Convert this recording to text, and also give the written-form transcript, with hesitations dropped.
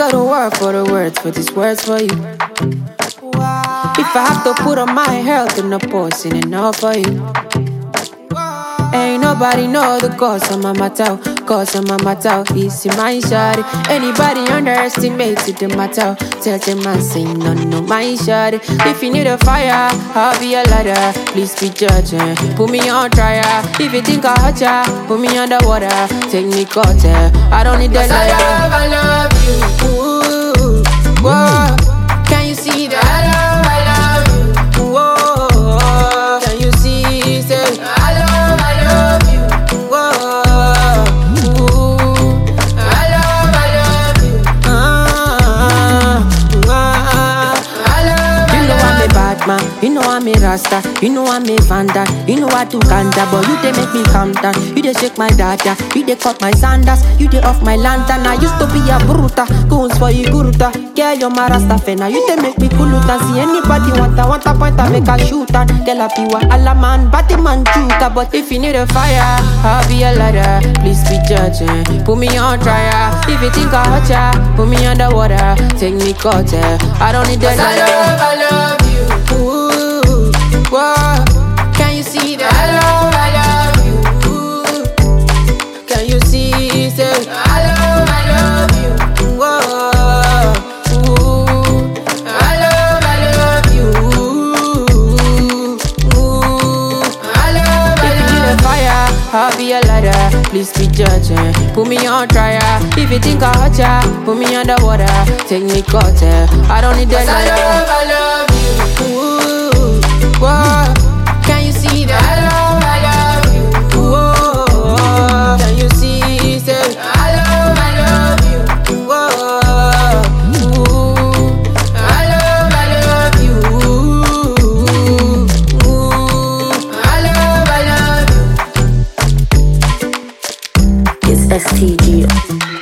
gotta work for the words, for these words for you. If I have to put on my health in the posting enough for you. Ain't nobody know the cause of my matter, cause of my matter. It's in my shawty. Anybody underestimates it, the matter. Tell them I say no, my shawty. If you need a fire, I'll be a ladder. Please be judging, put me on trial. If you think I hurt ya, put me underwater. Take me cutter, I don't need the liar. I love you. Ooh, whoa. Can you see that? I love you. Whoa. Can you see? Say I love you. Whoa. Ooh. I love you. I love you. You know I'm a bad man. You know I'm a rasta. You know I'm a vanda. You know I do ganja, but you they make me calm down. You they shake my data. You they cut my sandals. You they off my lantern. I used to be a bruta. Goons for you guruta. Girl, you're my rasta fena. You they make me kuluta. See anybody want a point, I make a shoot and girl a piwa. Alla man, batty man chuta. But if you need a fire, I'll be a ladder. Please be judging. Put me on trial. If you think I hurt ya, put me underwater. Take me cutter. I don't need that liar. I love you. Ooh, whoa. Can you see that? I love you. Ooh. Can you see? Say I love you. Whoa. Ooh. I love you. Ooh. I love you. If you need a fire, I'll be a ladder. Please be judging. Put me on trial. If you think I hurt ya, put me underwater. Take me cutter. I don't need that liar. I love you. Ooh. Whoa. Can you see that? I love you. Whoa. Can you see? Say I love you. Whoa. Ooh. I love you. Ooh. I love you. It's STG.